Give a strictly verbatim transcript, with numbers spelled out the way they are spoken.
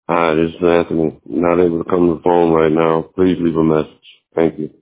Hi, this is Anthony. Not able to come to the phone right now. Please leave a message. Thank you.